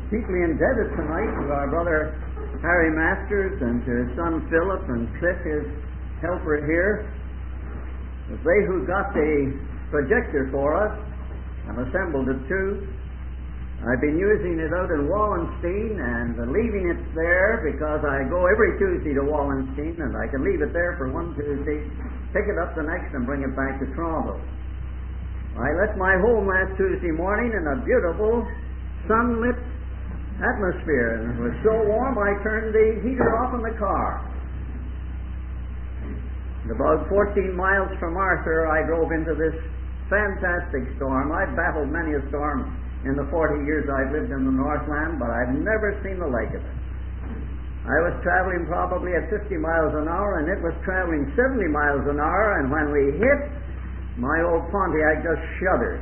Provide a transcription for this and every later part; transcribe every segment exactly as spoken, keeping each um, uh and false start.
deeply indebted tonight to our brother Harry Masters and to his son Philip and Cliff, his helper here. It was they who got the projector for us and assembled it too. I've been using it out in Wallenstein and leaving it there because I go every Tuesday to Wallenstein, and I can leave it there for one Tuesday, pick it up the next and bring it back to Toronto. I left my home last Tuesday morning in a beautiful sunlit atmosphere, and it was so warm I turned the heater off in the car. And about fourteen miles from Arthur, I drove into this fantastic storm. I've battled many a storm in the forty years I've lived in the Northland, but I've never seen the like of it. I was traveling probably at fifty miles an hour, and it was traveling seventy miles an hour, and when we hit, my old Pontiac just shuddered.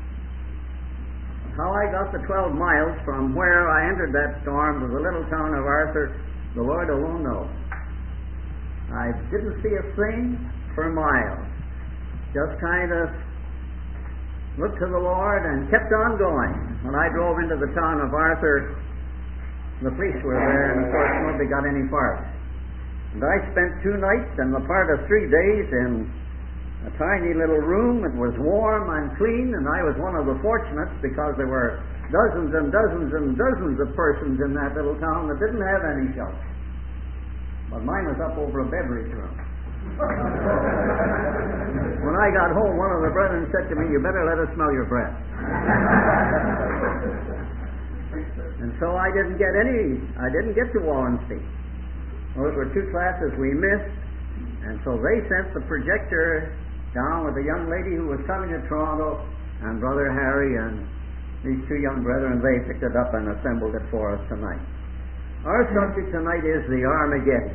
How I got the twelve miles from where I entered that storm to the little town of Arthur, the Lord alone knows. I didn't see a thing for miles. Just kind of looked to the Lord and kept on going. When I drove into the town of Arthur, the police were there, and of course nobody got any farther. And I spent two nights and the part of three days in a tiny little room. It was warm and clean, and I was one of the fortunates because there were dozens and dozens and dozens of persons in that little town that didn't have any shelter. But mine was up over a beverage room. When I got home, one of the brethren said to me, "You better let us smell your breath." And so I didn't get any, I didn't get to Wallenstein. Those were two classes we missed, and so they sent the projector down with a young lady who was coming to Toronto, and Brother Harry and these two young brethren, they picked it up and assembled it for us tonight. Our subject tonight is the Armageddon.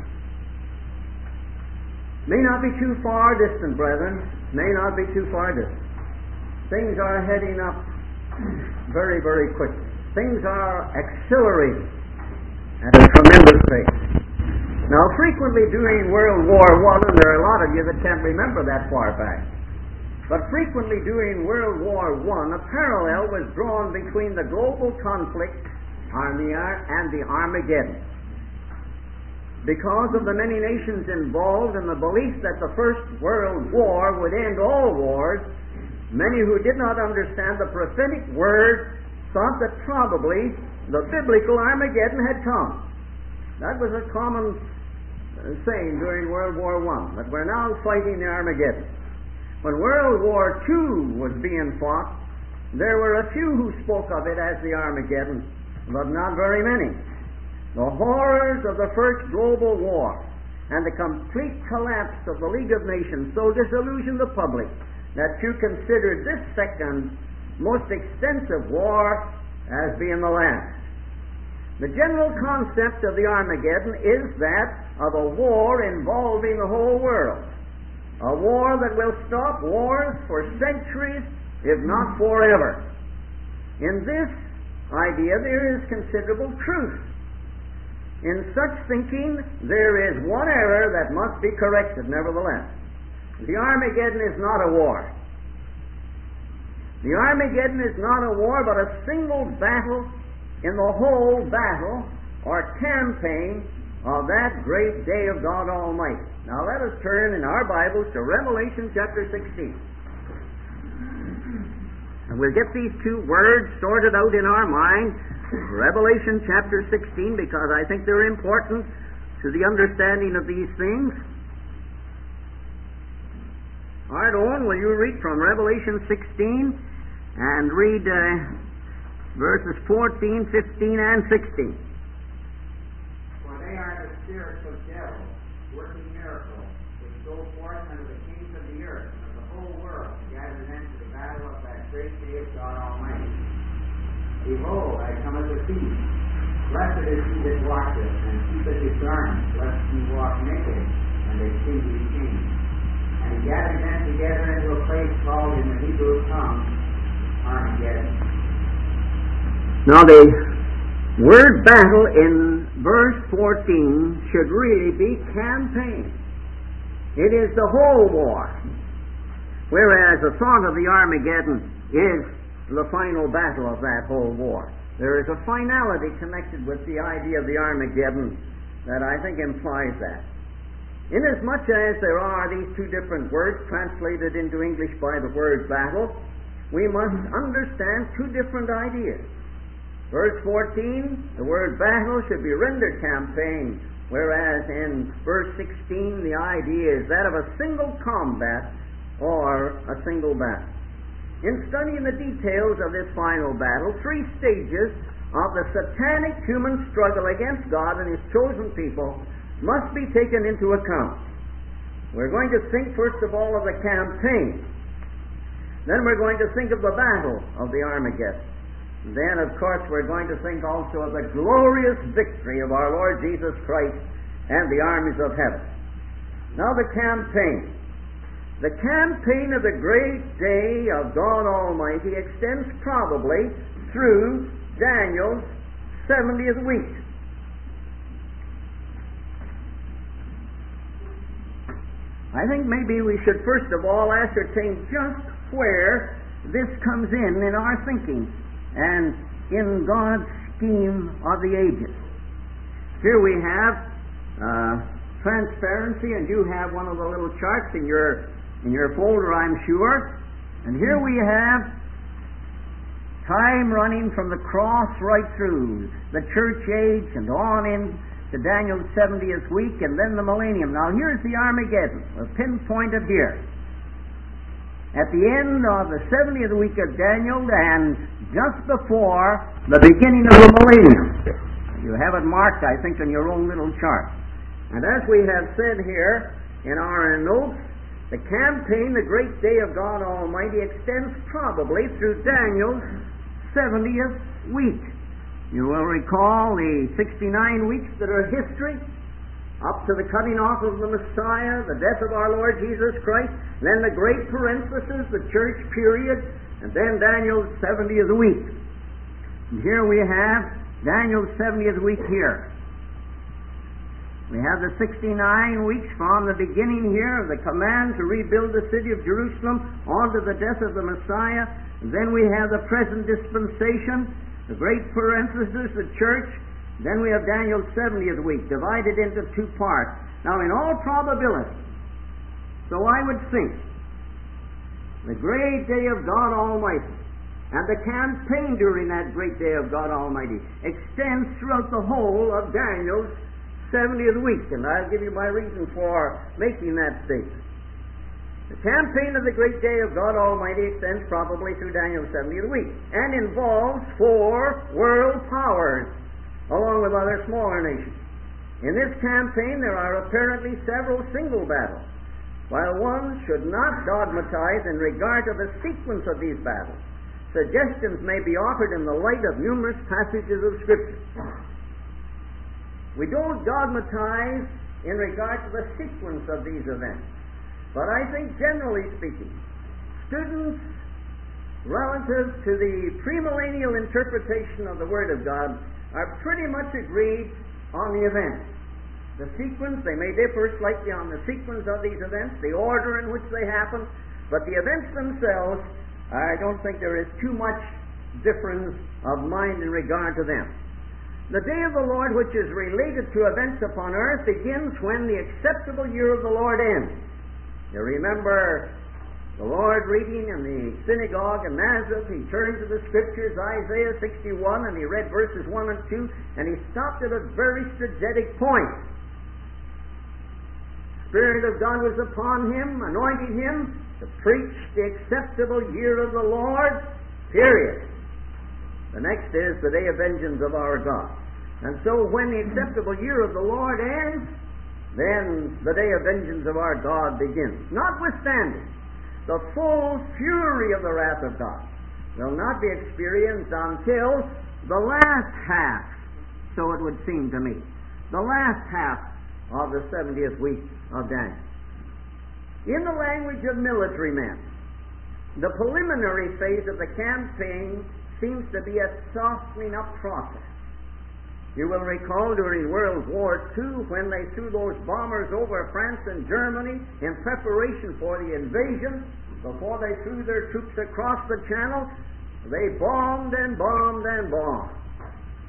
May not be too far distant, brethren. May not be too far distant. Things are heading up very, very quickly. Things are accelerating at a tremendous pace. Now, frequently during World War One, and there are a lot of you that can't remember that far back, but frequently during World War One, a parallel was drawn between the global conflict and the Armageddon. Because of the many nations involved and the belief that the First World War would end all wars, many who did not understand the prophetic word thought that probably the biblical Armageddon had come. That was a common saying during World War One, that we're now fighting the Armageddon. When World War Two was being fought, there were a few who spoke of it as the Armageddon, but not very many. The horrors of the First Global War and the complete collapse of the League of Nations so disillusioned the public that you considered this second most extensive war as being the last. The general concept of the Armageddon is that of a war involving the whole world. A war that will stop wars for centuries, if not forever. In this idea there is considerable truth. In such thinking, there is one error that must be corrected, nevertheless. The Armageddon is not a war. The Armageddon is not a war, but a single battle in the whole battle or campaign of that great day of God Almighty. Now let us turn in our Bibles to Revelation chapter sixteen. And we'll get these two words sorted out in our mind. Revelation chapter sixteen, because I think they're important to the understanding of these things. All right, Owen, will you read from Revelation sixteen and read uh, verses fourteen, fifteen, and sixteen. For they are the spirits of devils, working miracles, which go forth unto the kings of the earth and of the whole world, to gather them to the battle of that great day of God Almighty. Behold, I come as a thief. Blessed is he that watcheth, and keepeth his garments, lest he walk naked, and they see his shame. And he gathered them together into a place called in the Hebrew tongue Armageddon. Now the word battle in verse fourteen should really be campaign. It is the whole war. Whereas the thought of the Armageddon is the final battle of that whole war. there is a finality connected with the idea of the Armageddon that I think implies that. Inasmuch as there are these two different words translated into English by the word battle, we must understand two different ideas. Verse fourteen, the word battle should be rendered campaign, whereas in verse sixteen the idea is that of a single combat or a single battle. In studying the details of this final battle, three stages of the satanic human struggle against God and His chosen people must be taken into account. We're going to think first of all of the campaign. Then we're going to think of the battle of the Armageddon. Then, of course, we're going to think also of the glorious victory of our Lord Jesus Christ and the armies of heaven. Now the campaign. The campaign of the great day of God Almighty extends probably through Daniel's seventieth week. I think maybe we should first of all ascertain just where this comes in in our thinking and in God's scheme of the ages. Here we have uh, transparency, and you have one of the little charts in your in your folder, I'm sure. And here we have time running from the cross right through the church age and on in to Daniel's seventieth week, and then the millennium. Now here's the Armageddon. We're pinpointed here at the end of the seventieth week of Daniel and just before the beginning of the millennium. You have it marked, I think, on your own little chart. And as we have said here in our notes, the campaign, the great day of God Almighty, extends probably through Daniel's seventieth week. You will recall the sixty-nine weeks that are history, up to the cutting off of the Messiah, the death of our Lord Jesus Christ, then the great parenthesis, the church period, and then Daniel's seventieth week. And here we have Daniel's seventieth week here. We have the sixty-nine weeks from the beginning here of the command to rebuild the city of Jerusalem on to the death of the Messiah. And then we have the present dispensation, the great parenthesis, the church. Then we have Daniel's seventieth week, divided into two parts. Now, in all probability, so I would think, the great day of God Almighty and the campaign during that great day of God Almighty extends throughout the whole of Daniel's seventieth week. And I'll give you my reason for making that statement. The campaign of the great day of God Almighty extends probably through Daniel's seventieth week and involves four world powers, along with other smaller nations. In this campaign there are apparently several single battles. While one should not dogmatize in regard to the sequence of these battles, suggestions may be offered in the light of numerous passages of Scripture. We don't dogmatize in regard to the sequence of these events, but I think generally speaking, students relative to the premillennial interpretation of the Word of God are pretty much agreed on the events. The sequence, they may differ slightly on the sequence of these events, the order in which they happen, but the events themselves, I don't think there is too much difference of mind in regard to them. The day of the Lord, which is related to events upon earth, begins when the acceptable year of the Lord ends. You remember the Lord reading in the synagogue in Nazareth. He turned to the Scriptures, Isaiah sixty-one, and he read verses one and two, and he stopped at a very strategic point. The Spirit of God was upon him, anointing him to preach the acceptable year of the Lord, period. The next is the day of vengeance of our God. And so when the acceptable year of the Lord ends, then the day of vengeance of our God begins. Notwithstanding, the full fury of the wrath of God will not be experienced until the last half, so it would seem to me, the last half of the seventieth week of Daniel. In the language of military men, the preliminary phase of the campaign seems to be a softening up process. You will recall during World War Two, when they threw those bombers over France and Germany in preparation for the invasion, before they threw their troops across the channel, they bombed and bombed and bombed.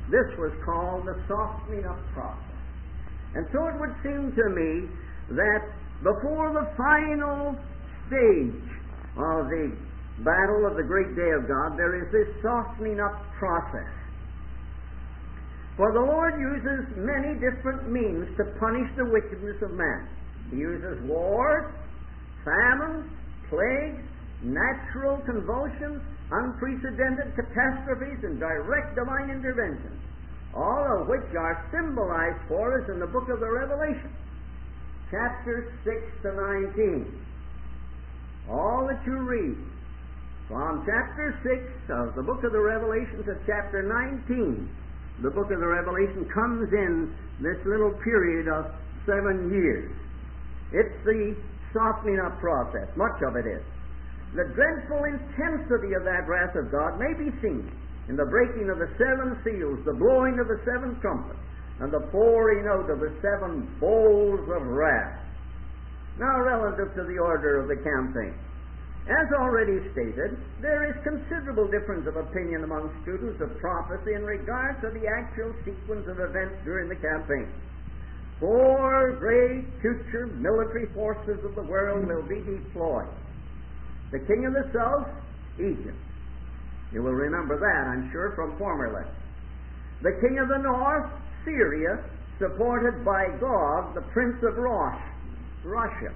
This was called the softening up process. And so it would seem to me that before the final stage of the battle of the great day of God, there is this softening up process. For the Lord uses many different means to punish the wickedness of man. He uses wars, famines, plagues, natural convulsions, unprecedented catastrophes, and direct divine interventions, all of which are symbolized for us in the book of the Revelation, chapters six to nineteen. All that you read from chapter six of the book of the Revelation to chapter nineteen, the book of the Revelation comes in this little period of seven years. It's the softening up process. Much of it is. The dreadful intensity of that wrath of God may be seen in the breaking of the seven seals, the blowing of the seven trumpets, and the pouring out of the seven bowls of wrath. Now, relative to the order of the campaign. As already stated, there is considerable difference of opinion among students of prophecy in regard to the actual sequence of events during the campaign. Four great future military forces of the world will be deployed. The king of the south, Egypt. You will remember that, I'm sure, from former lessons. The king of the north, Syria, supported by Gog, the prince of Rosh, Russia.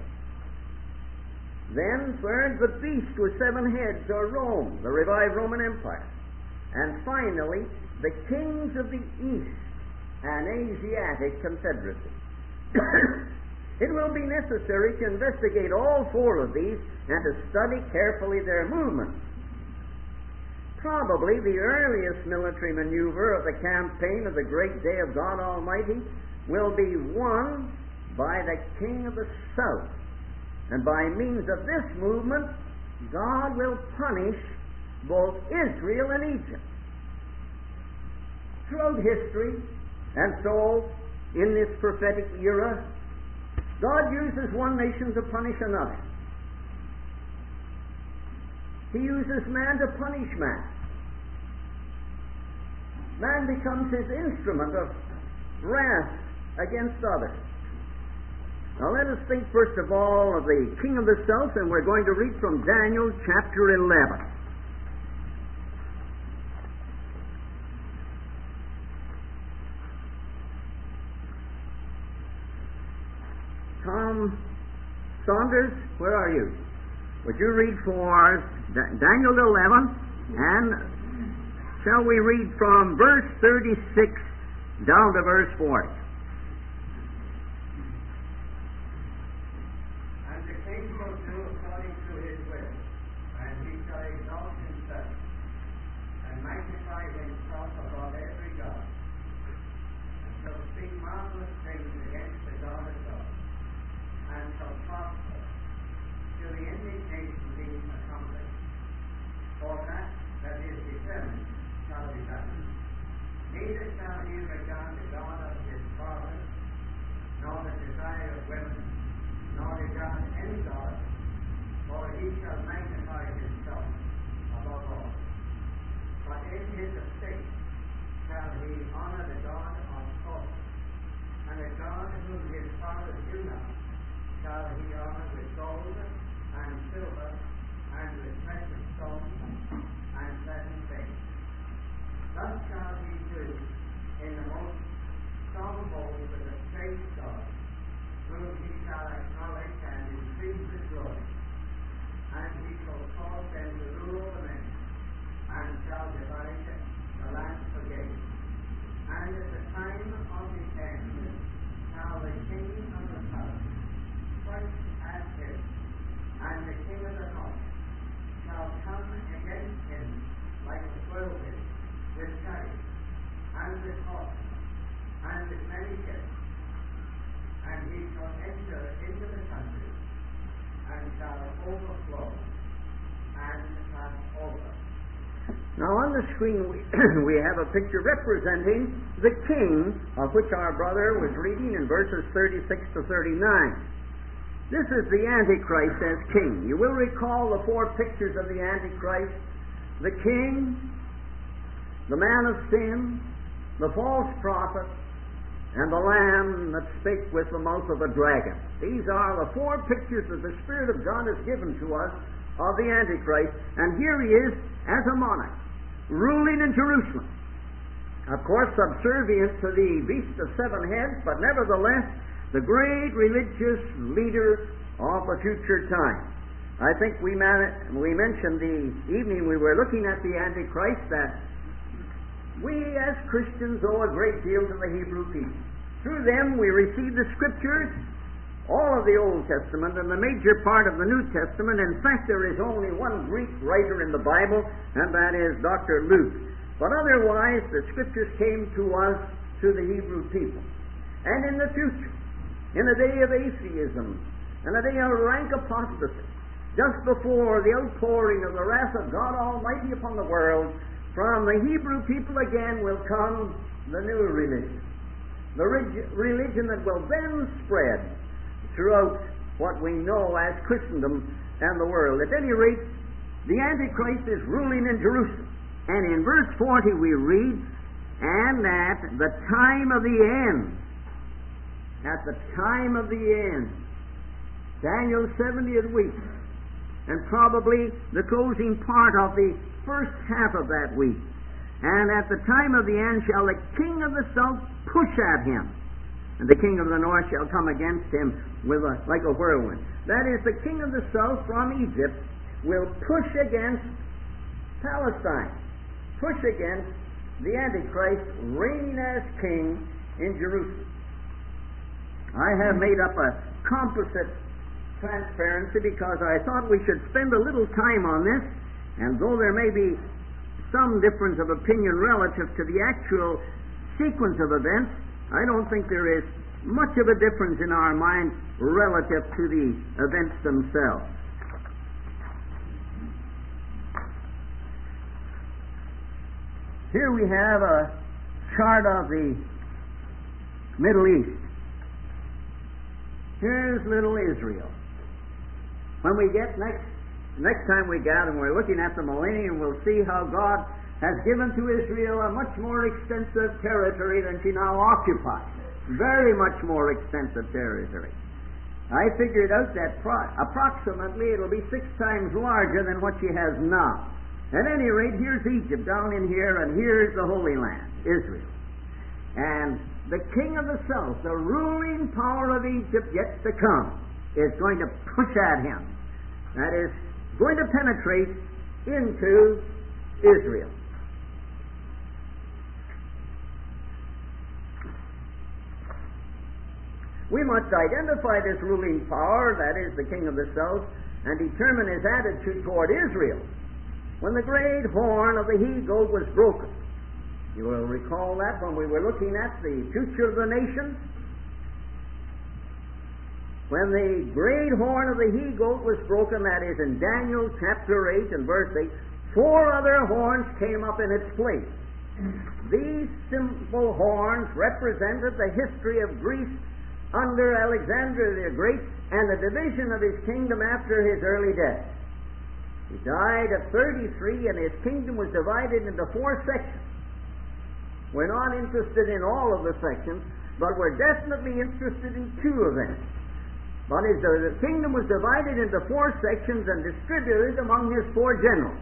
Then, third, the beast with seven heads, or Rome, the revived Roman Empire. And finally, the kings of the east, an Asiatic confederacy. It will be necessary to investigate all four of these and to study carefully their movements. Probably the earliest military maneuver of the campaign of the great day of God Almighty will be won by the king of the south. And by means of this movement, God will punish both Israel and Egypt. Throughout history, and so in this prophetic era, God uses one nation to punish another. He uses man to punish man. Man becomes his instrument of wrath against others. Now let us think first of all of the king of the south, and we're going to read from Daniel chapter eleven. Tom Saunders, where are you? Would you read for Daniel eleven, and shall we read from verse thirty-six down to verse forty? And the king shall do according to his will, and he shall exalt himself, and magnify himself above every god, and shall speak marvelous things against the God of God, and shall prosper till the indignation be accomplished. For that that is determined shall be done. Neither shall he regard the God of his fathers, nor the desire of women, nor regard any God, for he shall magnify himself above all. But in his estate shall he honor the God of hosts, and the God whom his fathers knew not shall he honor with gold and silver and with precious stones and pleasant things. Thus shall he do in the most stronghold with a great God, whom he shall acknowledge and increase his glory. And he shall cause them to rule the men, and shall divide the land for gain. And at the time of the end shall the king of the south fight at him, and the king of the north shall come against him like a whirlwind, with chariots, and with horses, and with many ships. And he shall enter into the country, and shall overflow, and pass over. Now on the screen we, we have a picture representing the king, of which our brother was reading in verses thirty-six to thirty-nine. This is the Antichrist as king. You will recall the four pictures of the Antichrist: the king, the man of sin, the false prophet, and the Lamb that spake with the mouth of a dragon. These are the four pictures that the Spirit of God has given to us of the Antichrist, and here he is as a monarch, ruling in Jerusalem. Of course, subservient to the beast of seven heads, but nevertheless, the great religious leader of a future time. I think we, man- we mentioned the evening we were looking at the Antichrist that we as Christians owe a great deal to the Hebrew people. Through them we receive the Scriptures, all of the Old Testament and the major part of the New Testament. In fact, there is only one Greek writer in the Bible, and that is Doctor Luke. But otherwise, the Scriptures came to us through the Hebrew people. And in the future, in a day of atheism, in a day of rank apostasy, just before the outpouring of the wrath of God Almighty upon the world, from the Hebrew people again will come the new religion. The reg- religion that will then spread throughout what we know as Christendom and the world. At any rate, the Antichrist is ruling in Jerusalem. And in verse forty we read, and at the time of the end, at the time of the end, Daniel's seventieth week, and probably the closing part of the first half of that week. And at the time of the end shall the king of the south push at him, and the king of the north shall come against him with a, like a whirlwind. That is, the king of the south from Egypt will push against Palestine, push against the Antichrist reigning as king in Jerusalem. I have made up a composite transparency because I thought we should spend a little time on this, and though there may be some difference of opinion relative to the actual sequence of events, I don't think there is much of a difference in our mind relative to the events themselves. Here we have a chart of the Middle East. Here's little Israel. When we get next next time we gather and we're looking at the millennium, we'll see how God has given to Israel a much more extensive territory than she now occupies. Very much more extensive territory. I figured out that pro- approximately it'll be six times larger than what she has now. At any rate, here's Egypt down in here, and here's the Holy Land, Israel. And the king of the south, the ruling power of Egypt yet to come, is going to push at him. That is, going to penetrate into Israel. We must identify this ruling power, that is the king of the south, and determine his attitude toward Israel. When the great horn of the he-goat was broken, you will recall that when we were looking at the future of the nation. When the great horn of the he-goat was broken, that is in Daniel chapter eight and verse eight, four other horns came up in its place. These simple horns represented the history of Greece under Alexander the Great and the division of his kingdom after his early death. He died at thirty-three, and his kingdom was divided into four sections. We're not interested in all of the sections, but we're definitely interested in two of them. But his, the kingdom was divided into four sections and distributed among his four generals.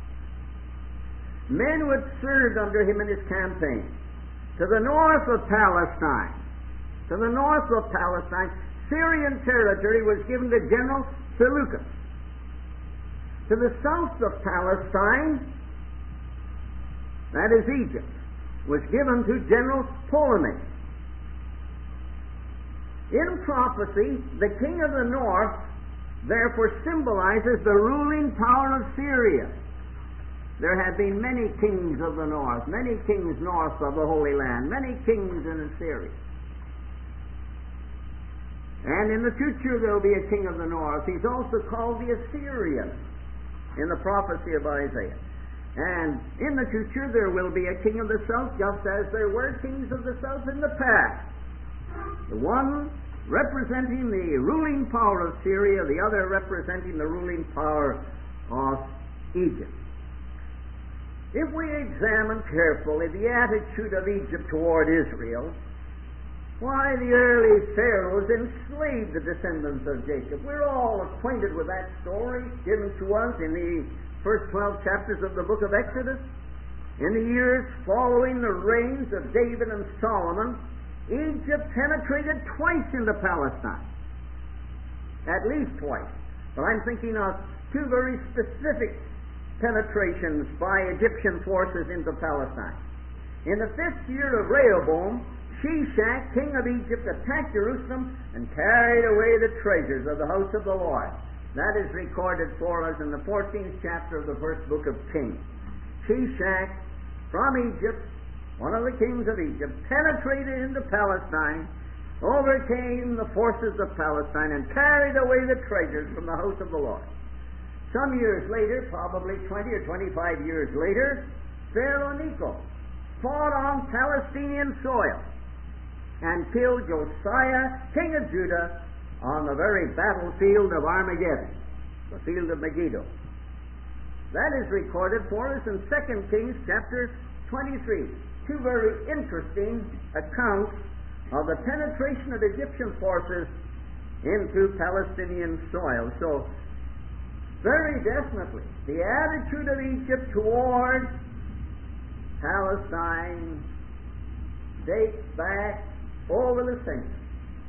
Men who had served under him in his campaign. To the north of Palestine, to the north of Palestine, Syrian territory was given to General Seleucus. To the south of Palestine, that is Egypt, was given to General Ptolemy. In prophecy, the king of the north therefore symbolizes the ruling power of Syria. There have been many kings of the north, many kings north of the Holy Land, many kings in Assyria. And in the future there will be a king of the north. He's also called the Assyrian in the prophecy of Isaiah. And in the future there will be a king of the south, just as there were kings of the south in the past. The one representing the ruling power of Syria, the other representing the ruling power of Egypt. If we examine carefully the attitude of Egypt toward Israel, why, the early pharaohs enslaved the descendants of Jacob. We're all acquainted with that story given to us in the first twelve chapters of the book of Exodus. In the years following the reigns of David and Solomon, Egypt penetrated twice into Palestine. At least twice. But I'm thinking of two very specific penetrations by Egyptian forces into Palestine. In the fifth year of Rehoboam, Shishak, king of Egypt, attacked Jerusalem and carried away the treasures of the house of the Lord. That is recorded for us in the fourteenth chapter of the first book of Kings. Shishak, from Egypt, one of the kings of Egypt, penetrated into Palestine, overcame the forces of Palestine, and carried away the treasures from the house of the Lord. Some years later, probably twenty or twenty-five years later, Pharaoh Necho fought on Palestinian soil and killed Josiah, king of Judah, on the very battlefield of Armageddon, the field of Megiddo. That is recorded for us in Second Kings chapter twenty-three. Two very interesting accounts of the penetration of Egyptian forces into Palestinian soil. So, very definitely, the attitude of Egypt toward Palestine dates back over the centuries.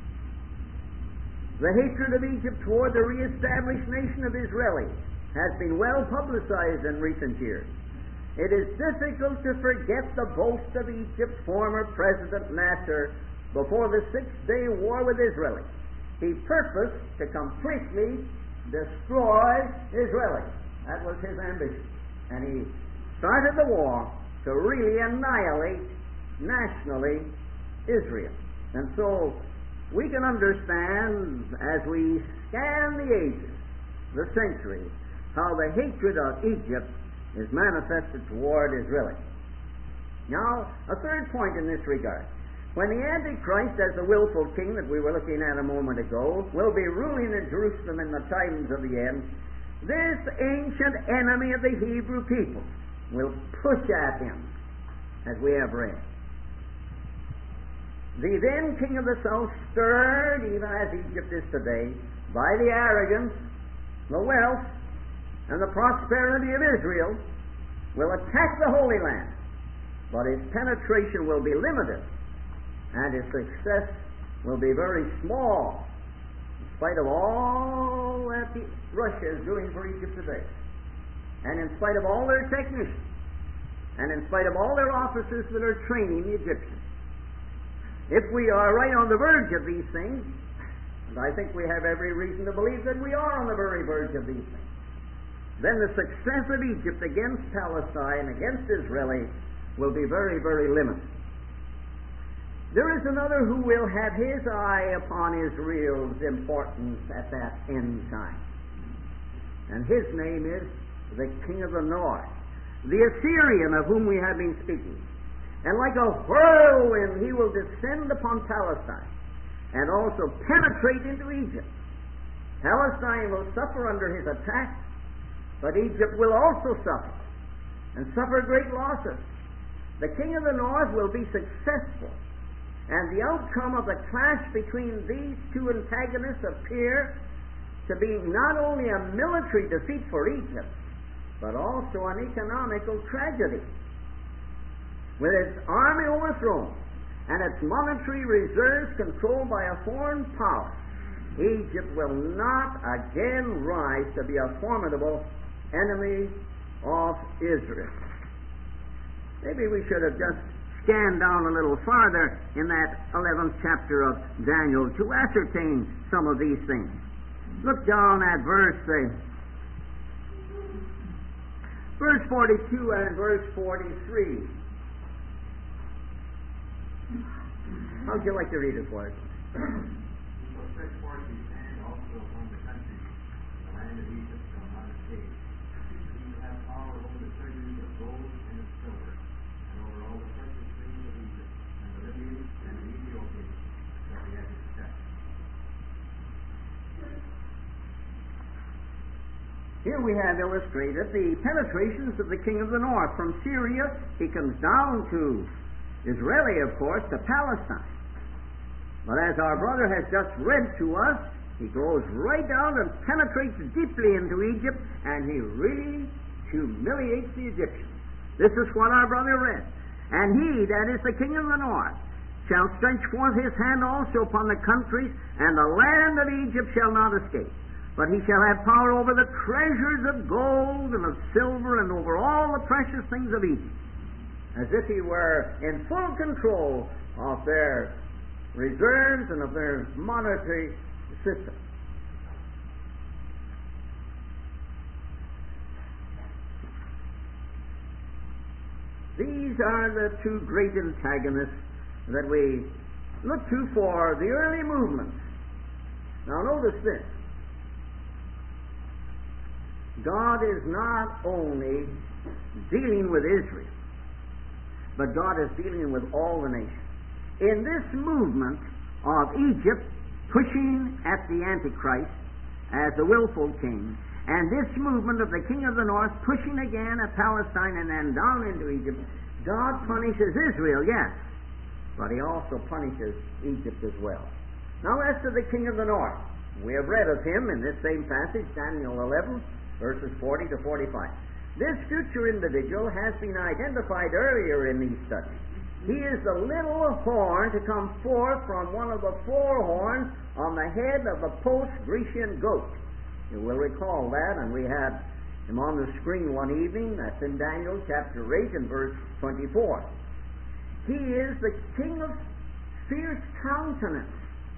The hatred of Egypt toward the reestablished nation of Israelis has been well publicized in recent years. It is difficult to forget the boast of Egypt's former President Nasser before the Six-Day War with Israel. He purposed to completely destroy Israelis. That was his ambition. And he started the war to really annihilate nationally Israel. And so we can understand as we scan the ages, the centuries, how the hatred of Egypt is manifested toward Israel. Now, a third point in this regard. When the Antichrist, as the willful king that we were looking at a moment ago, will be ruling in Jerusalem in the times of the end, this ancient enemy of the Hebrew people will push at him, as we have read. The then king of the south, stirred, even as Egypt is today, by the arrogance, the wealth, and the prosperity of Israel, will attack the Holy Land. But his penetration will be limited, and his success will be very small, in spite of all that Russia is doing for Egypt today, and in spite of all their technicians, and in spite of all their officers that are training the Egyptians. If we are right on the verge of these things, and I think we have every reason to believe that we are on the very verge of these things, then the success of Egypt against Palestine, against Israel, will be very, very limited. There is another who will have his eye upon Israel's importance at that end time. And his name is the king of the north, the Assyrian of whom we have been speaking. And like a whirlwind, he will descend upon Palestine and also penetrate into Egypt. Palestine will suffer under his attack, but Egypt will also suffer, and suffer great losses. The king of the north will be successful, and the outcome of the clash between these two antagonists appear to be not only a military defeat for Egypt, but also an economical tragedy. With its army overthrown and its monetary reserves controlled by a foreign power, Egypt will not again rise to be a formidable enemy of Israel. Maybe we should have just scanned down a little farther in that eleventh chapter of Daniel to ascertain some of these things. Look down at verse uh, verse forty-two and verse forty-three. How'd you like to read it for us? So stretch forth his hand also upon the country, the land of Egypt shall not escape. He will have power over the treasuries of gold and of silver, and over all the precious things of Egypt, and the Libyans and the Ethiopians shall be at his step. Here we have illustrated the penetrations of the king of the north. From Syria, he comes down to Israeli, of course, to Palestine. But as our brother has just read to us, he goes right down and penetrates deeply into Egypt, and he really humiliates the Egyptians. This is what our brother read. And he, that is the king of the north, shall stretch forth his hand also upon the countries, and the land of Egypt shall not escape. But he shall have power over the treasures of gold and of silver and over all the precious things of Egypt, as if he were in full control of their reserves and of their monetary system. These are the two great antagonists that we look to for the early movements. Now notice this. God is not only dealing with Israel, but God is dealing with all the nations. In this movement of Egypt pushing at the Antichrist as the willful king, and this movement of the king of the north pushing again at Palestine and then down into Egypt, God punishes Israel, yes, but he also punishes Egypt as well. Now as to the king of the north, we have read of him in this same passage, Daniel eleven, verses forty to forty-five. This future individual has been identified earlier in these studies. He is the little horn to come forth from one of the four horns on the head of the post-Grecian goat. You will recall that, and we had him on the screen one evening. That's in Daniel chapter eight and verse twenty-four. He is the king of fierce countenance.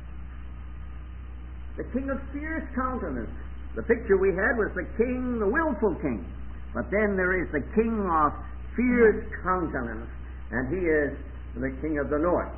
The king of fierce countenance. The picture we had was the king, the willful king. But then there is the king of fierce countenance, and he is the king of the north.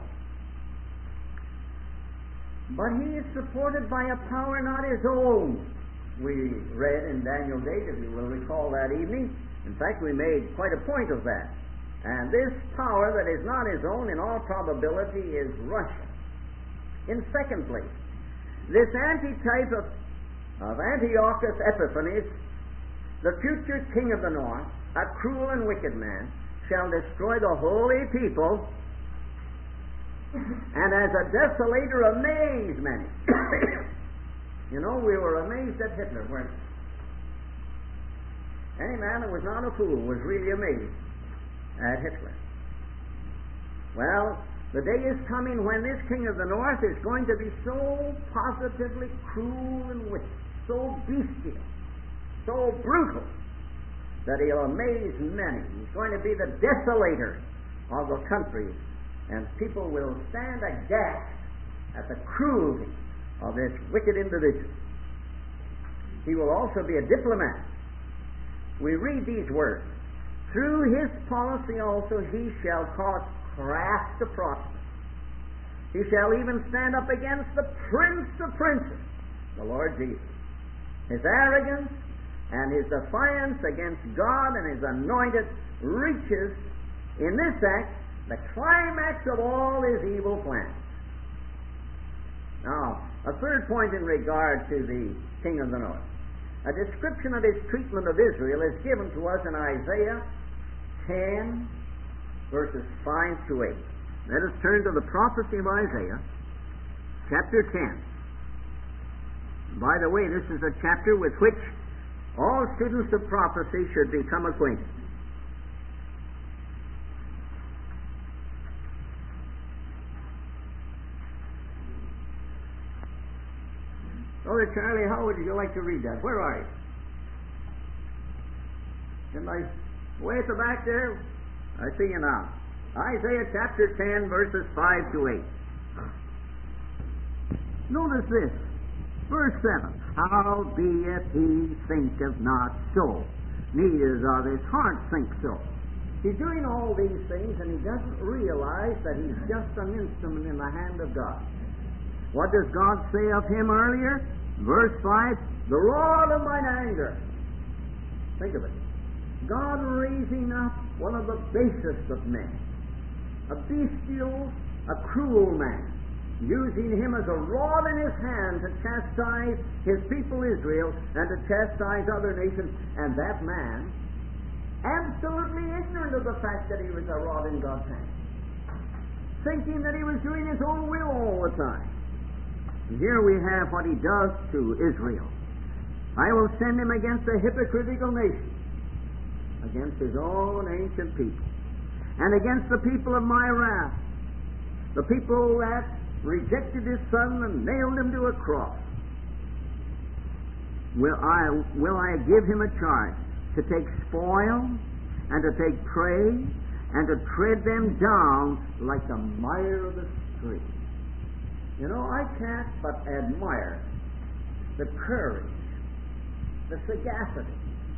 But he is supported by a power not his own. We read in Daniel eight, if you will recall that evening. In fact, we made quite a point of that. And this power that is not his own, in all probability, is Russia. In second place, this antitype of, of Antiochus Epiphanes, the future king of the north, a cruel and wicked man, shall destroy the holy people, and as a desolator amaze many. You know, we were amazed at Hitler, weren't we? Any man that was not a fool was really amazed at Hitler. Well, the day is coming when this king of the north is going to be so positively cruel and wicked, so bestial, so brutal, that he'll amaze many. He's going to be the desolator of the country, and people will stand aghast at the cruelty of this wicked individual. He will also be a diplomat. We read these words. Through his policy also he shall cause craft to prosper. He shall even stand up against the Prince of Princes, the Lord Jesus. His arrogance and his defiance against God and his anointed reaches in this act the climax of all his evil plans. Now, a third point in regard to the king of the north. A description of his treatment of Israel is given to us in Isaiah ten, verses five to eight. Let us turn to the prophecy of Isaiah, chapter ten. By the way, this is a chapter with which all students of prophecy should become acquainted. Brother Charlie, how would you like to read that? Where are you? Can I, way at the back there? I see you now. Isaiah chapter ten, verses five to eight. Notice this. Verse seven. Howbeit he thinketh not so, neither doth his heart think so. He's doing all these things, and he doesn't realize that he's just an instrument in the hand of God. What does God say of him earlier? Verse five, the rod of mine anger. Think of it. God raising up one of the basest of men, a bestial, a cruel man, using him as a rod in his hand to chastise his people Israel and to chastise other nations. And that man, absolutely ignorant of the fact that he was a rod in God's hand, thinking that he was doing his own will all the time. And here we have what he does to Israel. I will send him against a hypocritical nation, against his own ancient people, and against the people of my wrath, the people that rejected his son and nailed him to a cross. Will I, will I give him a charge to take spoil and to take prey and to tread them down like the mire of the street? You know, I can't but admire the courage, the sagacity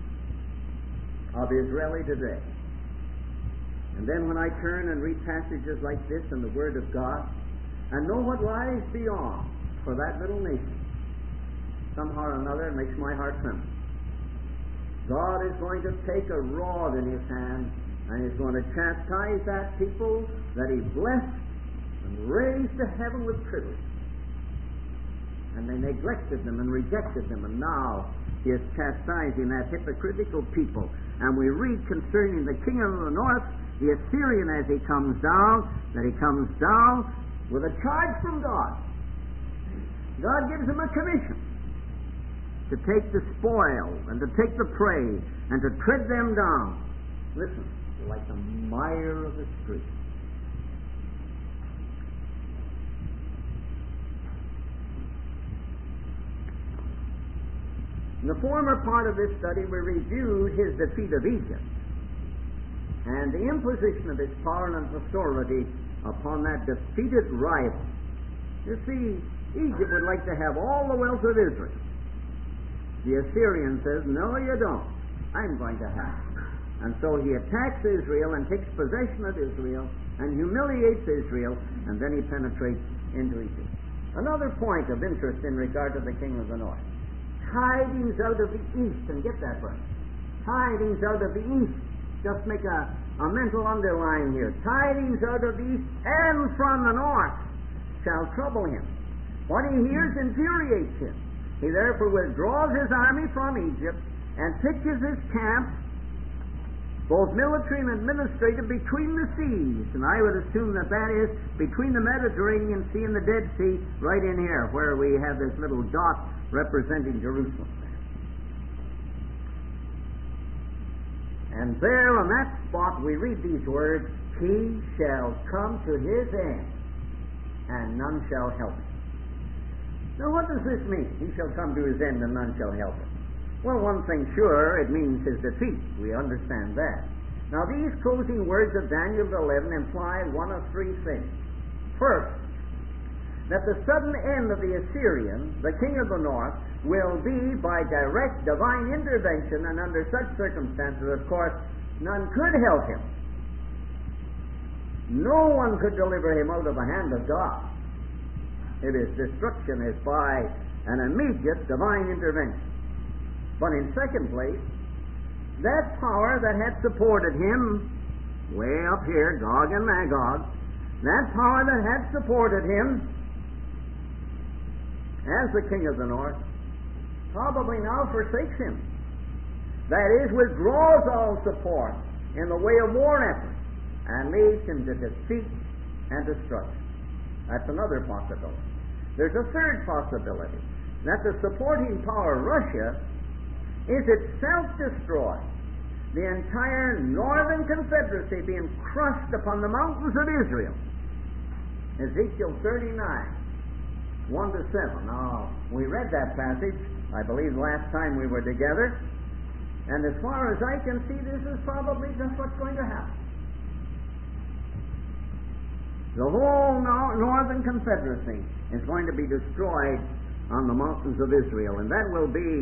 of Israeli today. And then when I turn and read passages like this in the Word of God, and know what lies beyond for that little nation, somehow or another it makes my heart tremble. God is going to take a rod in his hand, and he's going to chastise that people that he blessed and raised to heaven with privilege. And they neglected them and rejected them, and now he is chastising that hypocritical people. And we read concerning the king of the north, the Assyrian, as he comes down, that he comes down with a charge from God. God gives him a commission to take the spoil and to take the prey and to tread them down. Listen, like the mire of the street. In the former part of this study, we reviewed his defeat of Egypt and the imposition of his power and authority upon that defeated rival. You see, Egypt would like to have all the wealth of Israel. The Assyrian says, no, you don't. I'm going to have it. And so he attacks Israel and takes possession of Israel and humiliates Israel, and then he penetrates into Egypt. Another point of interest in regard to the king of the north. Tidings out of the east, and get that right. Tidings out of the east. Just make a, a mental underline here. Tidings out of the east and from the north shall trouble him. What he hears infuriates him. He therefore withdraws his army from Egypt and pitches his camp, both military and administrative, between the seas. And I would assume that that is between the Mediterranean Sea and the Dead Sea, right in here, where we have this little dot representing Jerusalem. And there on that spot we read these words, he shall come to his end, and none shall help him. Now what does this mean? He shall come to his end and none shall help him. Well, one thing sure, it means his defeat. We understand that. Now these closing words of Daniel eleven imply one of three things. First, that the sudden end of the Assyrian, the king of the north, will be by direct divine intervention, and under such circumstances, of course, none could help him. No one could deliver him out of the hand of God. If his destruction is by an immediate divine intervention. But in second place, that power that had supported him, way up here, Gog and Magog, that power that had supported him as the king of the north, probably now forsakes him. That is, withdraws all support in the way of war effort and leads him to defeat and destruction. That's another possibility. There's a third possibility, that the supporting power, Russia, is itself destroyed. The entire northern confederacy being crushed upon the mountains of Israel. Ezekiel thirty-nine, one to seven. Now, we read that passage, I believe, last time we were together, and as far as I can see, this is probably just what's going to happen. The whole northern confederacy is going to be destroyed on the mountains of Israel, and that will be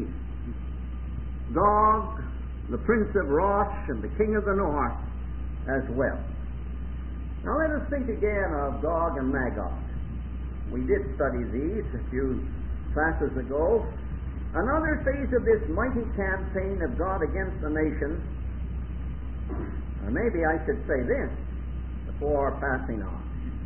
Gog, the prince of Rosh, and the king of the north as well. Now let us think again of Gog and Magog. We did study these a few classes ago. Another phase of this mighty campaign of God against the nations, or maybe I should say this before passing on.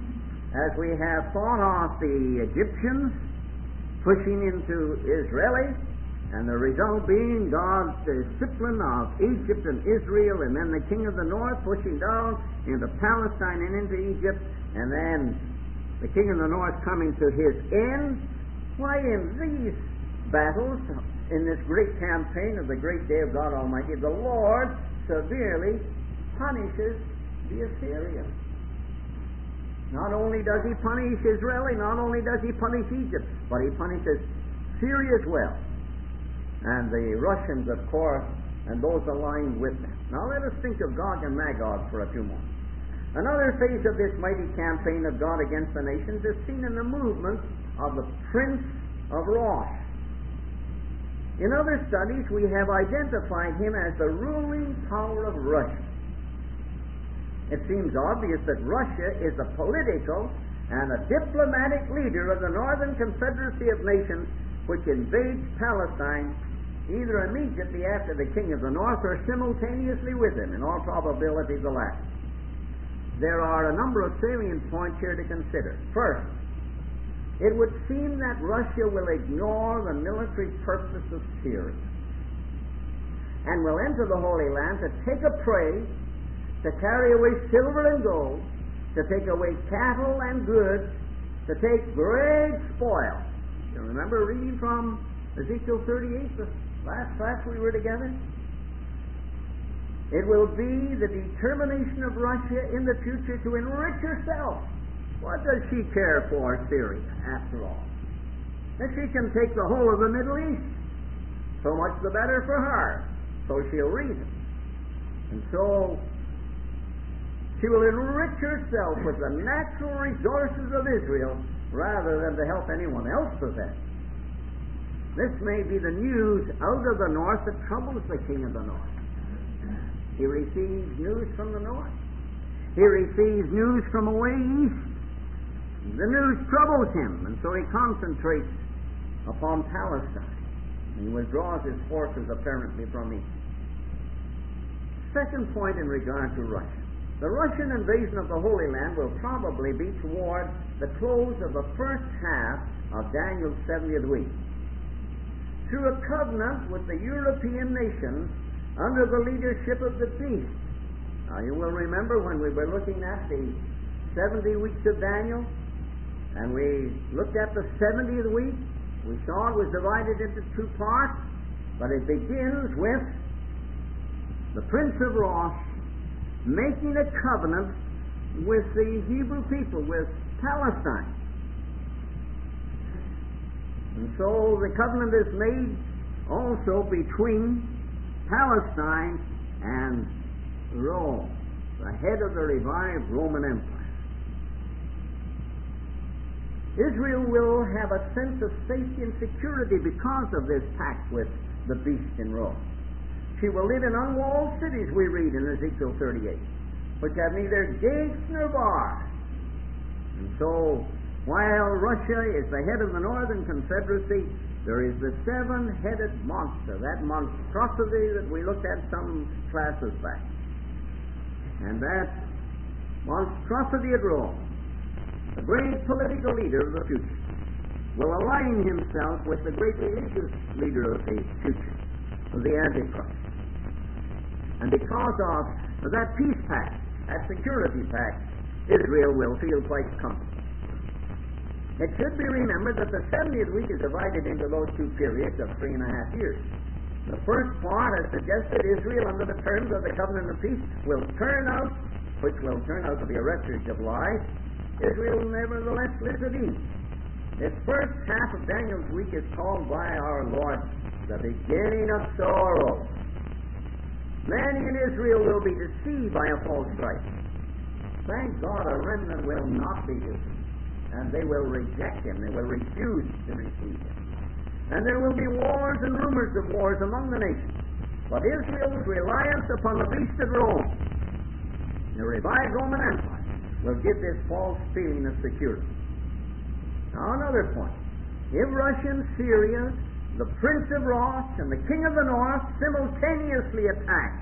as we have thought of the Egyptians pushing into Israel, and the result being God's discipline of Egypt and Israel, and then the king of the north pushing down into Palestine and into Egypt, and then the king of the north coming to his end. Why, in these battles, in this great campaign of the great day of God Almighty, the Lord severely punishes the Assyrians. Not only does he punish Israel, not only does he punish Egypt, but he punishes Syria as well. And the Russians, of course, and those aligned with them. Now let us think of Gog and Magog for a few moments. Another phase of this mighty campaign of God against the nations is seen in the movement of the Prince of Rosh. In other studies, we have identified him as the ruling power of Russia. It seems obvious that Russia is the political and a diplomatic leader of the Northern Confederacy of Nations, which invades Palestine either immediately after the king of the north or simultaneously with him, in all probability the latter. There are a number of salient points here to consider. First, it would seem that Russia will ignore the military purpose of Syria and will enter the Holy Land to take a prey, to carry away silver and gold, to take away cattle and goods, to take great spoil. You remember reading from Ezekiel thirty-eight, the last class we were together? It will be the determination of Russia in the future to enrich herself. What does she care for Syria, after all? If she can take the whole of the Middle East, so much the better for her. So she'll reason. And so she will enrich herself with the natural resources of Israel rather than to help anyone else possess. This may be the news out of the north that troubles the king of the north. He receives news from the north. He receives news from away east. The news troubles him, and so he concentrates upon Palestine. He withdraws his forces apparently from Egypt. Second point in regard to Russia. The Russian invasion of the Holy Land will probably be toward the close of the first half of Daniel's seventieth week. Through a covenant with the European nations under the leadership of the beast. Now you will remember when we were looking at the seventy weeks of Daniel, and we looked at the seventieth week, we saw it was divided into two parts, but it begins with the Prince of Rosh making a covenant with the Hebrew people, with Palestine. And so the covenant is made also between Palestine and Rome, the head of the revived Roman Empire. Israel will have a sense of safety and security because of this pact with the beast in Rome. She will live in unwalled cities, we read in Ezekiel thirty-eight, which have neither gates nor bars. And so, while Russia is the head of the Northern Confederacy, there is the seven-headed monster, that monstrosity that we looked at some classes back. And that monstrosity at Rome, the great political leader of the future, will align himself with the great religious leader of the future, of the Antichrist. And because of that peace pact, that security pact, Israel will feel quite comfortable. It should be remembered that the seventieth week is divided into those two periods of three and a half years. The first part has suggested Israel, under the terms of the covenant of peace, will turn out, which will turn out to be a refuge of life. Israel nevertheless lives at ease. This first half of Daniel's week is called by our Lord the beginning of sorrow. Many in Israel will be deceived by a false Christ. Thank God a remnant will not be deceived. And they will reject him. They will refuse to receive him. And there will be wars and rumors of wars among the nations. But Israel's reliance upon the beast of Rome, the revived Roman Empire, will give this false feeling of security. Now another point. If Russia and Syria, the Prince of Rosh and the King of the North simultaneously attack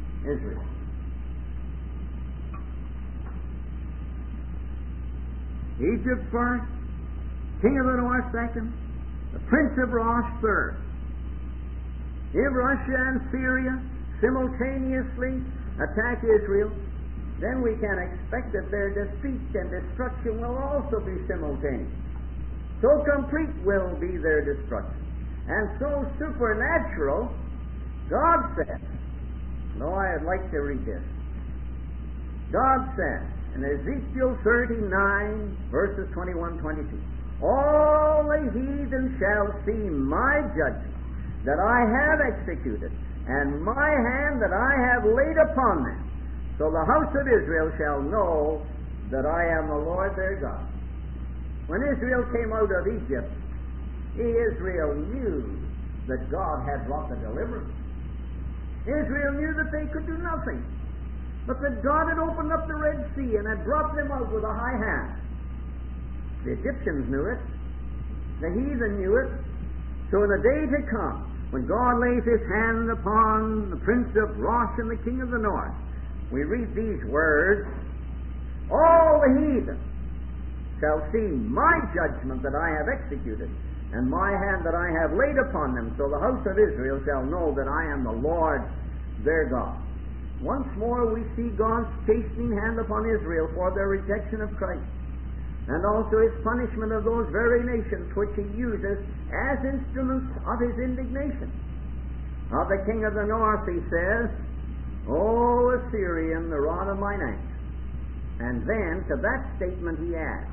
Israel, Egypt first, king of the north second, the prince of Rosh third. If Russia and Syria simultaneously attack Israel, then we can expect that their defeat and destruction will also be simultaneous. So complete will be their destruction, and so supernatural, God says. No, I'd like to read this. God says in Ezekiel thirty-nine, verses twenty-one to twenty-two, all the heathen shall see my judgment that I have executed, and my hand that I have laid upon them. So the house of Israel shall know that I am the Lord their God. When Israel came out of Egypt, Israel knew that God had wrought the deliverance. Israel knew that they could do nothing, but that God had opened up the Red Sea and had brought them out with a high hand. The Egyptians knew it. The heathen knew it. So in the day to come, when God lays His hand upon the prince of Rosh and the king of the north, we read these words, all the heathen shall see my judgment that I have executed, and my hand that I have laid upon them, so the house of Israel shall know that I am the Lord their God. Once more we see God's chastening hand upon Israel for their rejection of Christ, and also His punishment of those very nations which He uses as instruments of His indignation. Of the king of the north He says, O Assyrian, the rod of mine anger. And then to that statement He adds,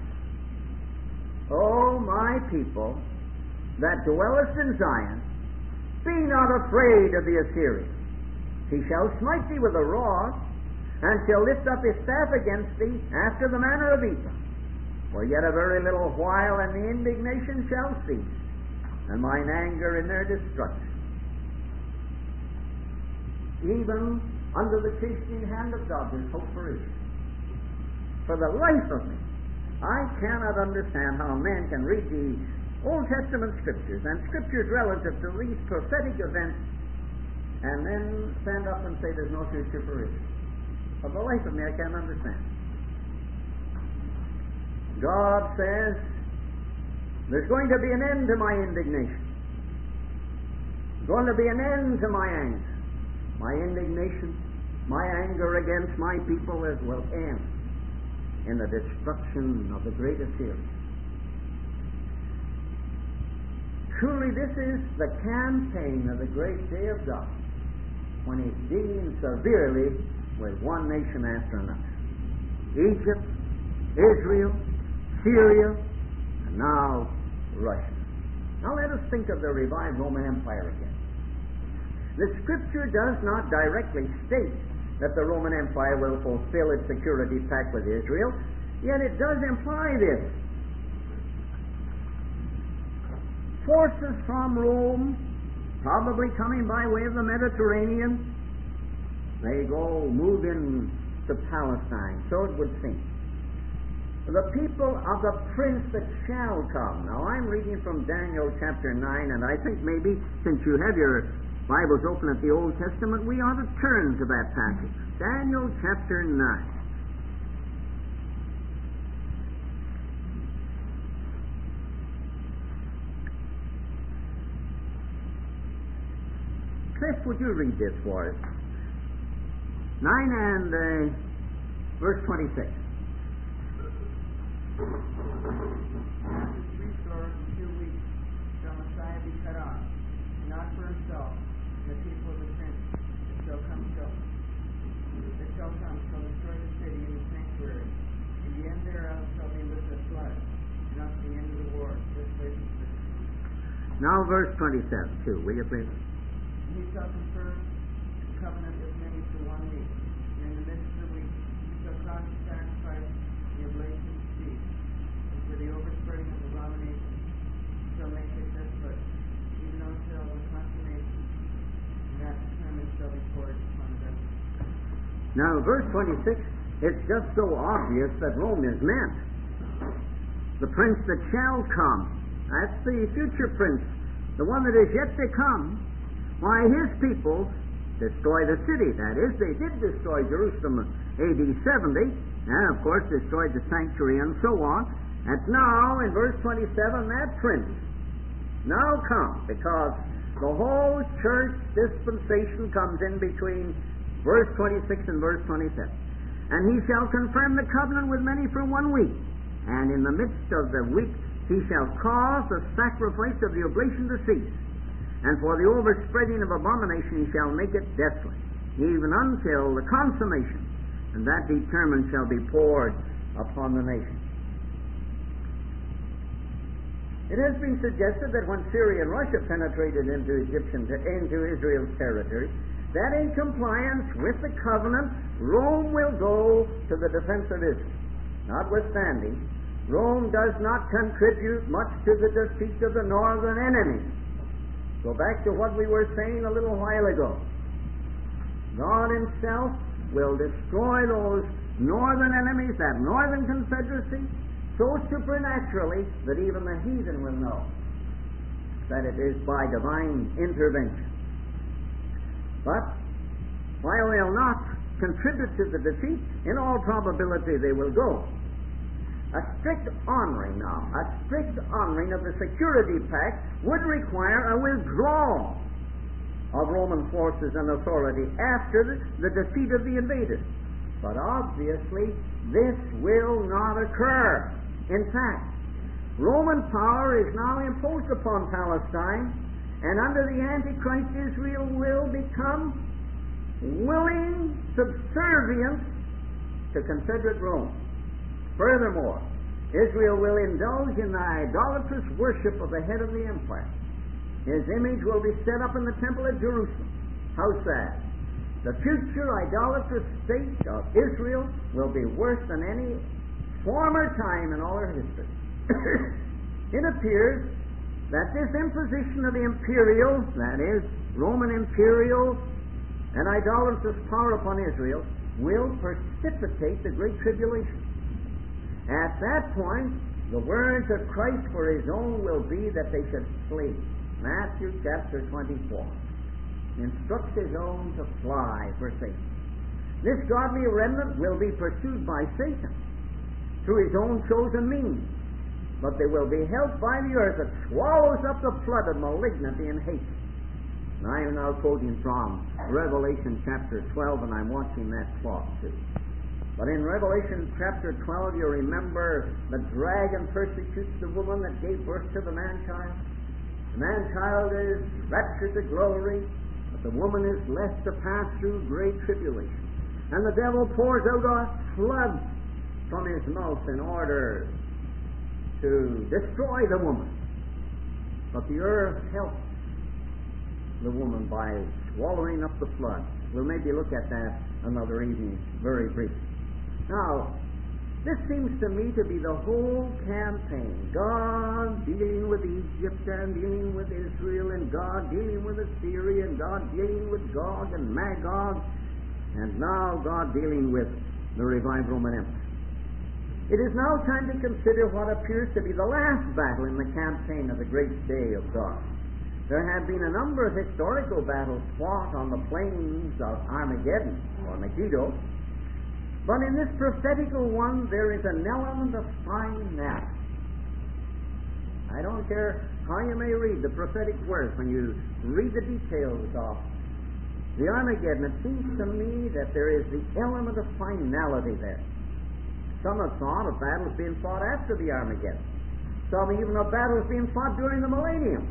O my people that dwellest in Zion, be not afraid of the Assyrian. He shall smite thee with a rod, and shall lift up his staff against thee after the manner of Ephraim. For yet a very little while, and the indignation shall cease, and mine anger in their destruction. Even under the chastening hand of God, there's hope for Israel. For the life of me, I cannot understand how men can read the Old Testament Scriptures and Scriptures relative to these prophetic events and then stand up and say there's no future for Israel. For the life of me, I can't understand. God says there's going to be an end to my indignation. Going to be an end to my anger. My indignation, my anger against my people is will end in the destruction of the great Assyria. Truly, this is the campaign of the great day of God, when He's dealing severely with one nation after another. Egypt, Israel, Syria, and now Russia. Now let us think of the revived Roman Empire again. The Scripture does not directly state that the Roman Empire will fulfill its security pact with Israel, yet it does imply this. Forces from Rome, probably coming by way of the Mediterranean, they go move in to Palestine, so it would seem. The people of the prince that shall come. Now I'm reading from Daniel chapter nine, and I think maybe since you have your Bibles open at the Old Testament, we ought to turn to that passage. Daniel chapter nine. Cliff, would you read this for us? nine and uh, verse twenty-six. After three scores and two weeks shall Messiah be cut off, and not for himself, and the people of the prince that shall come shall that shall come shall destroy the city and the sanctuary, and the end thereof shall be with the flood, and up to the end of the war. This place is the Now verse twenty-seven, too, will you please? And he shall confirm the covenant with many for one week, and in the midst of the week he shall cause the sacrifice and the oblation to cease, and for the overspreading of abomination he shall make it desolate, even until the consummation, and that determined shall be poured upon the vessel. Now verse twenty-six, it's just so obvious that Rome is meant. The prince that shall come, that's the future prince, the one that is yet to come. Why, his people destroy the city. That is, they did destroy Jerusalem A D seventy, and of course destroyed the sanctuary and so on. And now, in verse twenty-seven, that prince now comes, because the whole church dispensation comes in between verse twenty-six and verse twenty-seven. And he shall confirm the covenant with many for one week. And in the midst of the week he shall cause the sacrifice of the oblation to cease. And for the overspreading of abomination he shall make it desolate, even until the consummation. And that determined shall be poured upon the nation. It has been suggested that when Syria and Russia penetrated into Egyptian into Israel's territory, that in compliance with the covenant, Rome will go to the defense of Israel. Notwithstanding, Rome does not contribute much to the defeat of the northern enemy. Go back to what we were saying a little while ago. God himself will destroy those northern enemies, that northern confederacy, so supernaturally that even the heathen will know that it is by divine intervention. But while they'll not contribute to the defeat, in all probability they will go. A strict honoring now, a strict honoring of the security pact would require a withdrawal of Roman forces and authority after the defeat of the invaders. But obviously this will not occur. In fact, Roman power is now imposed upon Palestine, and under the Antichrist Israel will become willing, subservient to Confederate Rome. Furthermore, Israel will indulge in the idolatrous worship of the head of the empire. His image will be set up in the temple at Jerusalem. How sad. The future idolatrous state of Israel will be worse than any former time in all her history. It appears that this imposition of the imperial, that is, Roman imperial and idolatrous power upon Israel, will precipitate the Great Tribulation. At that point, the words of Christ for his own will be that they should flee. Matthew chapter twenty-four. Instructs his own to fly for Satan. This godly remnant will be pursued by Satan through his own chosen means, but they will be held by the earth that swallows up the flood of malignity and hate. And I am now quoting from Revelation chapter twelve, and I'm watching that clock too. But in Revelation chapter twelve, you remember the dragon persecutes the woman that gave birth to the man-child. The man-child is raptured to glory, but the woman is left to pass through great tribulation. And the devil pours out a flood from his mouth in order to destroy the woman. But the earth helps the woman by swallowing up the flood. We'll maybe look at that another evening very briefly. Now, this seems to me to be the whole campaign. God dealing with Egypt and dealing with Israel, and God dealing with Assyria, and God dealing with Gog and Magog, and now God dealing with the revived Roman Empire. It is now time to consider what appears to be the last battle in the campaign of the great day of God. There have been a number of historical battles fought on the plains of Armageddon, or Megiddo, but in this prophetical one, there is an element of finality. I don't care how you may read the prophetic words, when you read the details of the Armageddon, it seems to me that there is the element of finality there. Some have thought of battles being fought after the Armageddon. Some even of battles being fought during the millennium.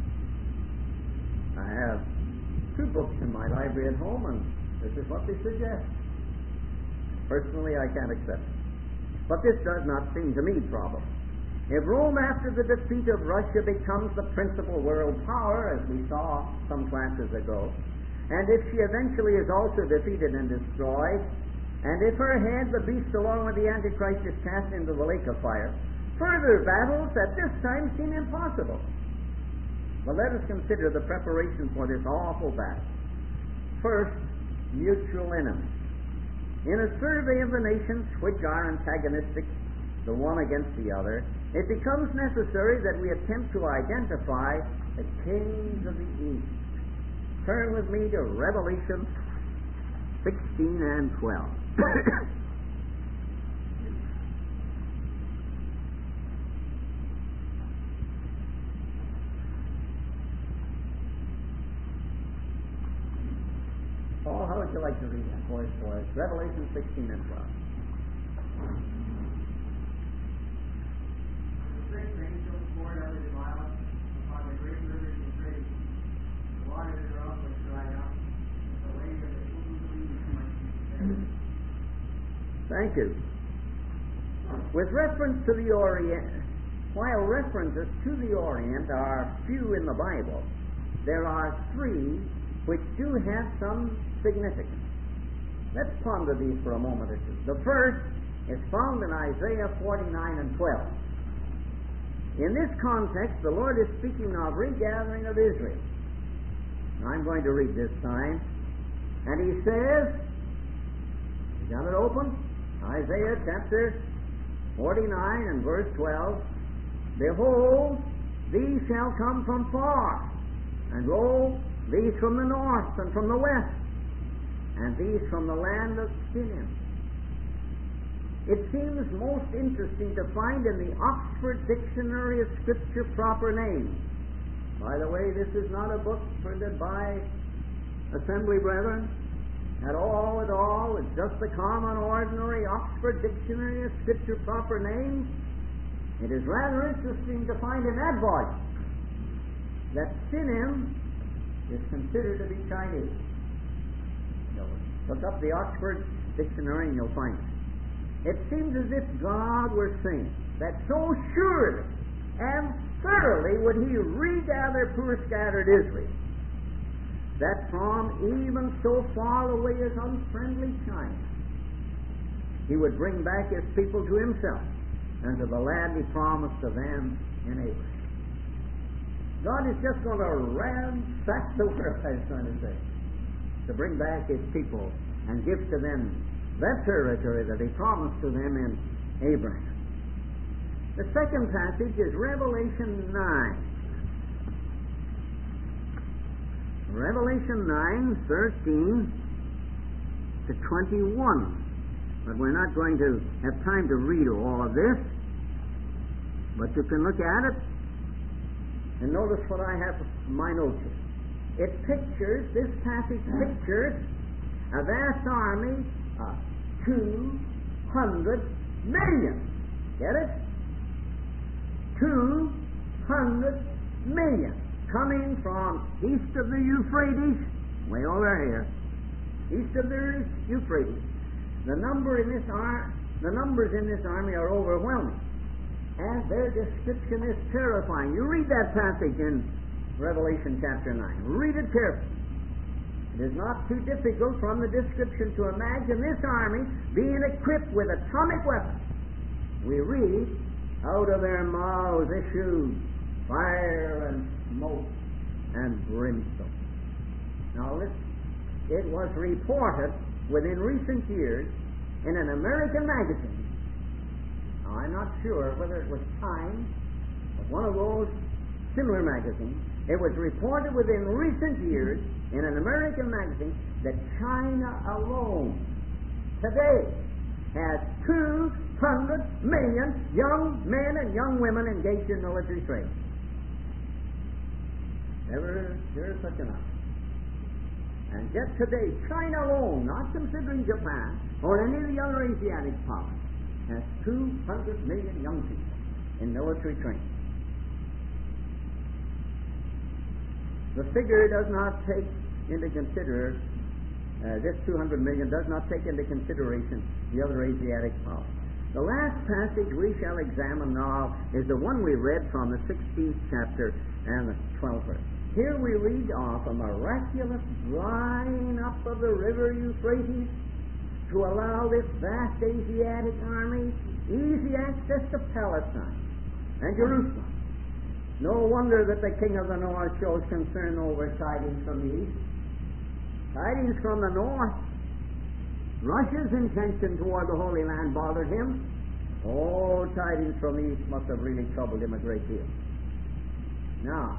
I have two books in my library at home, and this is what they suggest. Personally, I can't accept it. But this does not seem to me probable. If Rome, after the defeat of Russia, becomes the principal world power, as we saw some classes ago, and if she eventually is also defeated and destroyed, and if her head, the beast, along with the Antichrist, is cast into the lake of fire, further battles at this time seem impossible. But let us consider the preparation for this awful battle. First, mutual enemies. In a survey of the nations which are antagonistic, the one against the other, it becomes necessary that we attempt to identify the kings of the East. Turn with me to Revelation sixteen and twelve. How would you like to read that for us, for us? Revelation sixteen and twelve. The sixth angel poured out his vial upon the great rivers of grace. The waters thereof was dried up, and the way of the kings of the east might be prepared. Thank you. With reference to the Orient, while references to the Orient are few in the Bible, there are three which do have some significance. Let's ponder these for a moment or two. The first is found in Isaiah forty-nine and twelve. In this context, the Lord is speaking of regathering of Israel. Now, I'm going to read this time. And he says, you got it open? Isaiah chapter forty-nine and verse twelve. Behold, these shall come from far, and lo, these from the north and from the west, and these from the land of Sinim. It seems most interesting to find in the Oxford Dictionary of Scripture proper names. By the way, this is not a book printed by Assembly Brethren at all, at all. It's just the common, ordinary Oxford Dictionary of Scripture proper names. It is rather interesting to find in that volume that Sinim is considered to be Chinese. Look up the Oxford Dictionary and you'll find it. It seems as if God were saying that so surely and thoroughly would He regather poor scattered Israel, that from even so far away as unfriendly China, He would bring back His people to Himself and to the land He promised to them in Abraham. God is just going to ransack the world, I was trying to say, to bring back His people and give to them that territory that He promised to them in Abraham. The second passage is Revelation nine. Revelation nine, thirteen to twenty-one. But we're not going to have time to read all of this. But you can look at it and notice what I have in my notes here. It pictures, this passage pictures a vast army of two hundred million. Get it? Two hundred million coming from east of the Euphrates, way over here, east of the Euphrates. The number in this ar- the numbers in this army are overwhelming, and their description is terrifying. You read that passage in Revelation chapter nine. Read it carefully. It is not too difficult from the description to imagine this army being equipped with atomic weapons. We read, out of their mouths issued fire and smoke and brimstone. Now listen, it was reported within recent years in an American magazine. Now, I'm not sure whether it was Time or one of those similar magazines. It was reported within recent years in an American magazine that China alone today has two hundred million young men and young women engaged in military training. Never heard such an number. And yet today, China alone, not considering Japan or any of the other Asiatic powers, has two hundred million young people in military training. The figure does not take into consider, uh, this two hundred million does not take into consideration the other Asiatic powers. The last passage we shall examine now is the one we read from the sixteenth chapter and the twelfth verse. Here we read of a miraculous drying up of the river Euphrates to allow this vast Asiatic army easy access to Palestine and Jerusalem. No wonder that the king of the north shows concern over tidings from the east. Tidings from the north. Russia's intention toward the Holy Land bothered him. Oh, tidings from the east must have really troubled him a great deal. Now,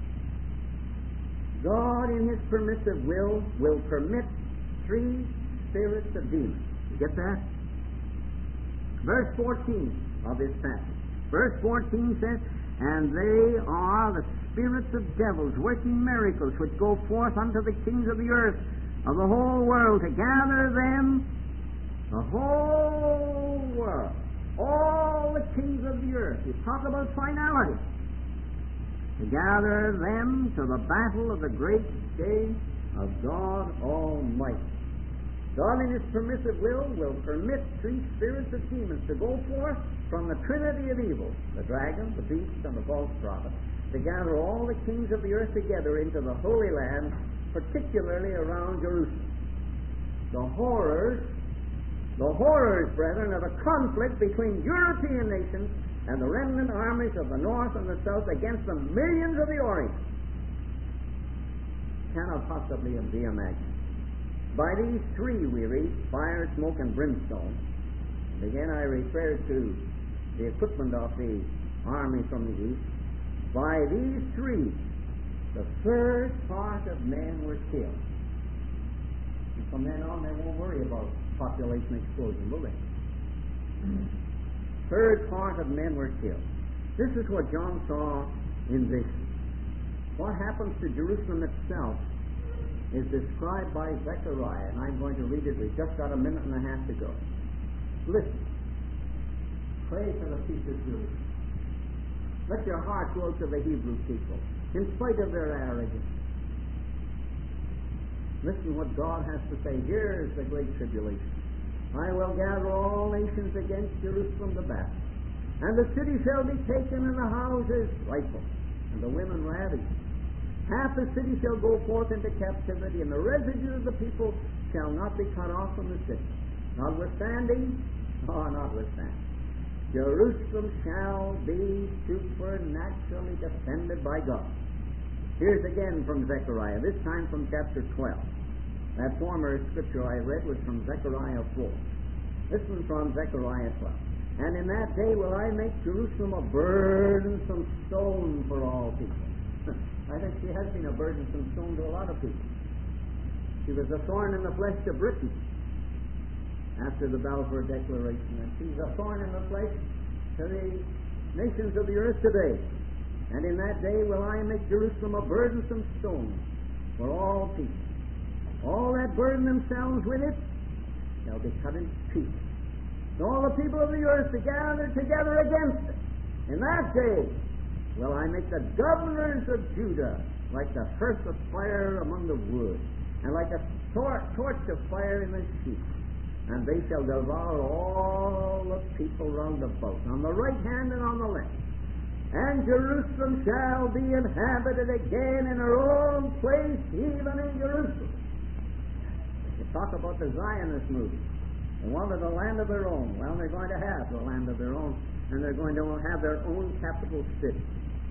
God, in His permissive will, will permit three spirits of demons. You get that? Verse fourteen of this passage. Verse fourteen says, and they are the spirits of devils working miracles which go forth unto the kings of the earth of the whole world, to gather them, the whole world, all the kings of the earth. You talk about finality. To gather them to the battle of the great day of God Almighty. God in His permissive will will permit three spirits of demons to go forth from the trinity of evil, the dragon, the beast, and the false prophet, to gather all the kings of the earth together into the Holy Land, particularly around Jerusalem. The horrors, the horrors, brethren, of a conflict between European nations and the remnant armies of the north and the south against the millions of the Orient cannot possibly be imagined. By these three we read, fire, smoke, and brimstone. And again I refer to the equipment of the army from the east. By these three, the third part of men were killed. And from then on they won't worry about population explosion, will they? Third part of men were killed. This is what John saw in vision. What happens to Jerusalem itself is described by Zechariah, and I'm going to read it. We've just got a minute and a half to go. Listen. Pray for the peace of Jerusalem. Let your heart go to the Hebrew people, in spite of their arrogance. Listen what God has to say. Here is the great tribulation. I will gather all nations against Jerusalem to battle, and the city shall be taken, and the houses rifled, and the women ravished. Half the city shall go forth into captivity, and the residue of the people shall not be cut off from the city. Notwithstanding, oh, notwithstanding, Jerusalem shall be supernaturally defended by God. Here's again from Zechariah, this time from chapter twelve. That former scripture I read was from Zechariah four. This one from Zechariah twelve. And in that day will I make Jerusalem a burdensome stone for all people. I think she has been a burdensome stone to a lot of people. She was a thorn in the flesh to Britain after the Balfour Declaration, and she's a thorn in the flesh to the nations of the earth today. And in that day will I make Jerusalem a burdensome stone for all people. All that burden themselves with it shall be cut in pieces. And all the people of the earth to gather together against it. In that day will I make the governors of Judah like the hearth of fire among the wood, and like a tor- torch of fire in the sheep. And they shall devour all the people round about, on the right hand and on the left. And Jerusalem shall be inhabited again in her own place, even in Jerusalem. You talk about the Zionist movement. They wanted a land of their own. Well, they're going to have the land of their own, and they're going to have their own capital city.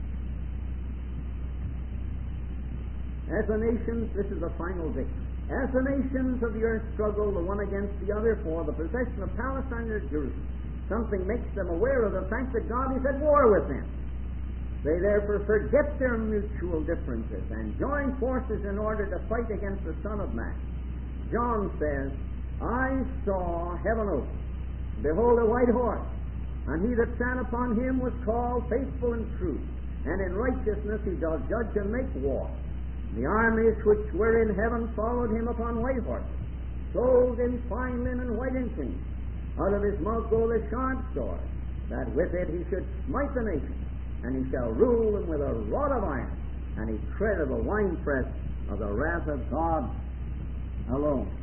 As the nations, this is the final victory. As the nations of the earth struggle the one against the other for the possession of Palestine or Jerusalem, something makes them aware of the fact that God is at war with them. They therefore forget their mutual differences and join forces in order to fight against the Son of Man. John says, I saw heaven open, behold a white horse, and he that sat upon him was called Faithful and True, and in righteousness he does judge and make war. The armies which were in heaven followed him upon white horses, clothed in fine linen, white and clean. Out of his mouth goeth a sharp sword, that with it he should smite the nations, and he shall rule them with a rod of iron, and he treadeth the winepress of the wrath of God alone.